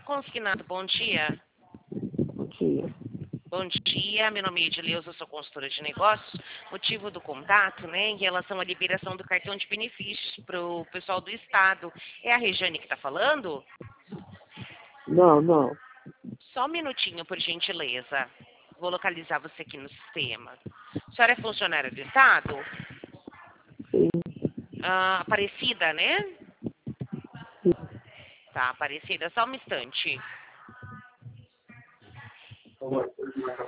Consignado, bom dia. Bom dia. Bom dia, meu nome é Edileuza, eu sou consultora de negócios. Motivo do contato, né, em relação à liberação do cartão de benefícios para o pessoal do Estado. É a Regiane que está falando? Não. Só um minutinho, por gentileza. Vou localizar você aqui no sistema. A senhora é funcionária do Estado? Sim. Aparecida, né? Tá, Aparecida, só um instante.